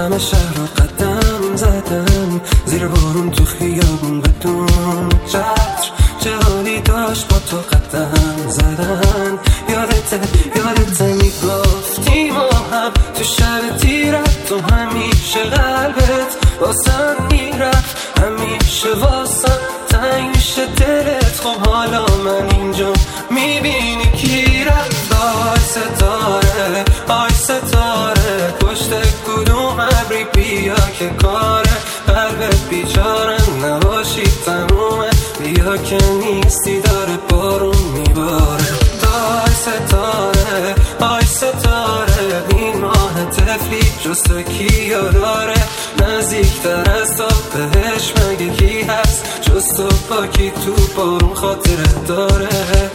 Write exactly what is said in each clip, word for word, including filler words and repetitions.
همه شهر رو قدم زدم، زیر بارون تو خیابون بدون چتر، چه حالی داشت با تو قدم زدن. یادته یادته میگفتی ما هم تو شب تیرت، تو همیشه قلبت واسم میرفت، همیشه واسم تنگ میشه دلت. خب حالا من اینجا میبینی کی رفت؟ آی ستاره آی ستاره، پشت کدوم ابری بیا که کاره، قلبت بیچاره نباشی تمومه، بیا که نیستی داره بارون میباره. آی ستاره آی ستاره، این ماه تفلی جز تو کیو داره، نزدیکتر از تو بهش مگه کی هست جز تو؟ با کی تو بارون خاطرت داره؟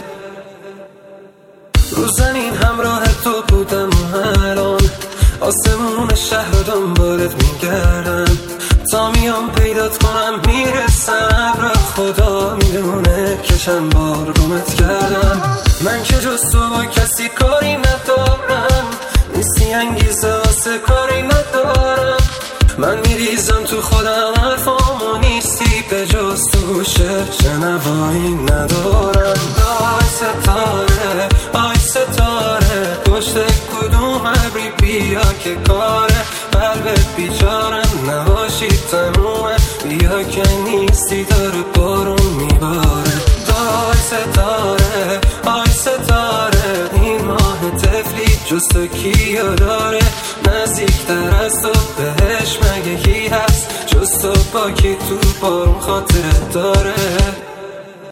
رو زمین همراه تو بودم و الان آسمون شهر رو دنبالت میگردم، تا میام پیدات کنم میرسم، ابر خدا میدونه که چند بار گمت کردم. من که جز تو با کسی کاری ندارم، نیستی انگیزه واسه کاری ندارم، من میریزم تو خودم حرفامو نیستی به جز تو شعر نوایی ندارم. آی ستاره آی ستاره، پشت کدوم ابری بیا که کاره، قلبت بیچاره نباشی تمومه، بیا که نیستی داره بارون میباره. آی ستاره آی ستاره، این ماه تفلی جز تو کیو داره، نزدیکتر از تو بهش مگه کی هست جز تو؟ با کی تو بارون خاطرت داره؟